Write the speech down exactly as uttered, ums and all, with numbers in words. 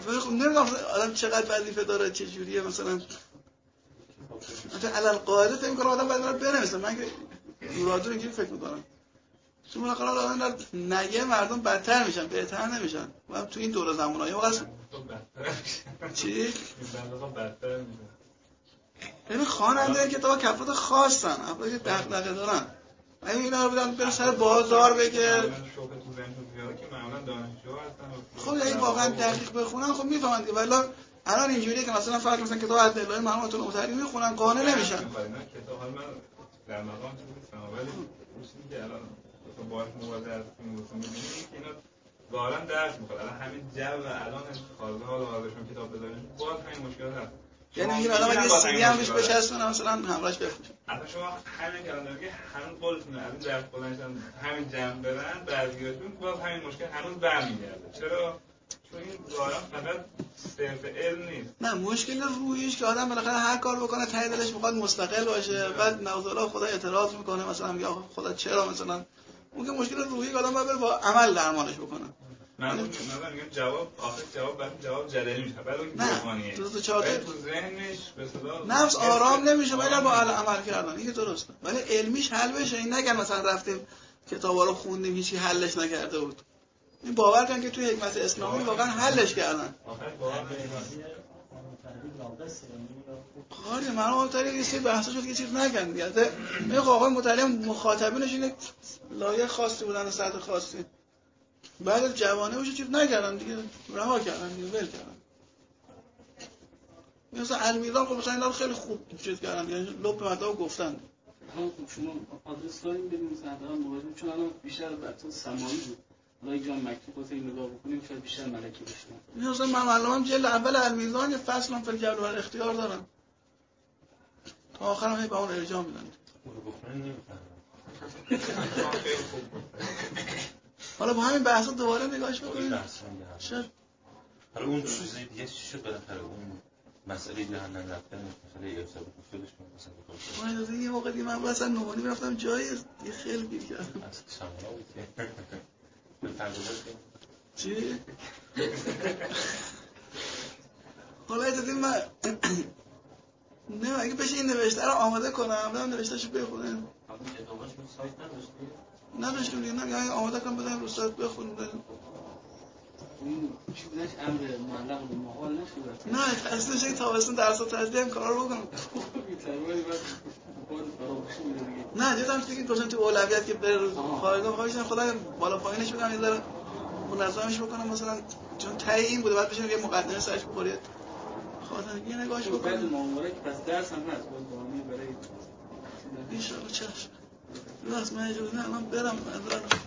خب نمیدونم آدم چقدر وظیفه داره چه جوریه مثلا مثلا علل قاعده فکر کنم آدم باید بنویسه. من که مرادو اینجوری فکر می‌کنم چون مثلا آدم در نگه مردم بدتر میشن بهتر نمیشن. من تو این دوره زمانایی واقعا چی بدتر میشن. ببین خواننده کتاب کفات خاصن، افرادی که دغدغه دارن. اگه اینا رو بدن برن سر بازار بگه خب یعنی واقعا دقیق بخونن خب میفهمن که ولی الان اینجوریه که مثلا فرض مثلا کتاب عدلای مرحومتون مطهری میخونن قانع نمیشن. کتاب حال من در مقام چیزی نیستم ولی چیزی که الان باهاش مواجه هستیم می‌بینیم که اینا ظاهرا درس می‌خواد. الان همین جو الان خالص حال حالشون کتاب بذارین باز همین مشکل هست. یعنی این آدم اگه سیدی هم روش بچسبونه مثلا همراهش بفروشه. اصلا شما همین کلام میگه همون قولتونه از این درس بلندشن همین جمع برن بعضیاشون باز همین مشکل هنوز برمیگرده. چرا؟ چون این ظاهرا فقط صرف علم نیست. نه مشکل روحیش که آدم بالاخره هر کار بکنه ته دلش میخواد مستقل باشه. بعد نعوذالله خدا اعتراض میکنه مثلا میگه خدا چرا مثلا اون که مشکل روحی که آدم باید با عمل درمانش بکنه. من مثلا میگم جواب آخر جواب بعد جواب جدلی میشه. بعد اون روحانیه. تو چهار تو ذهنش به اصطلاح نفس آرام نمیشه ولی با عمل کردن این درسته. ولی علمیش حل بشه. این نگن مثلا رفتیم کتابا رو خوندیم هیچی حلش نکرده بود. این باور کن که توی حکمت اسلامی واقعا حلش کردن. آره من مطالعه یه سری بحثا شد که چیز نگن دیگه. این آقای مطالعه مخاطبینش اینه لایه خاصی بودن و سطح خاصی. بعد از جوانه باشه چیز نکردن دیگه رها کردن دیگه ول کردن. مثلا المیزان خب مثلا اینا رو خیلی خوب چیز کردن یعنی لب مطلب گفتن. خب شما آدرس دارین بدین مثلا مواجه چون الان بیشتر بچه‌ها سماعی بود. حالا یک جا مکتوب واسه این نگاه بکنیم شاید بیشتر ملکی بشن. مثلا من معلومم جلد اول المیزان یه فصل هم فل جبر و اختیار دارن. تا آخرم هی به اون ارجاع میدن. گفتن نمیفهمم. حالا با همین بحثا دوباره نگاهش بکنیم. شاید حالا اون چیزی دیگه چی شد بالاخره اون مسئله جهنم رفتن مسئله ارسال اصولش مثلا من از این موقع دیگه من مثلا نومانی میرفتم جایی دیگه خیلی گیر کردم. از شما بود. به فرض چی؟ حالا دیدیم من نه اگه بشه این نوشته رو آماده کنم من نوشتهشو بخونم. اما کتاباش رو سایت نداشتی؟ نداشتم دیگه نه یعنی آماده کنم بدم رو سایت بخونم. این چیزش امر معلق به محال نشده. نه اصلا چه تابستون درس و تدریس کارا رو بکنم. نه دیدم دیگه گفتن تو اولویت که بره خارج خواهش خدا بالا پایینش بگم یه ذره منظمش بکنم مثلا چون تای این بوده بعد بشه یه مقدمه سرش بخورید خاطر یه نگاهش بکنم. بعد مامورک پس درس هم هست باز دامی برای ان شاء الله چشم. راست من اجازه نه الان برم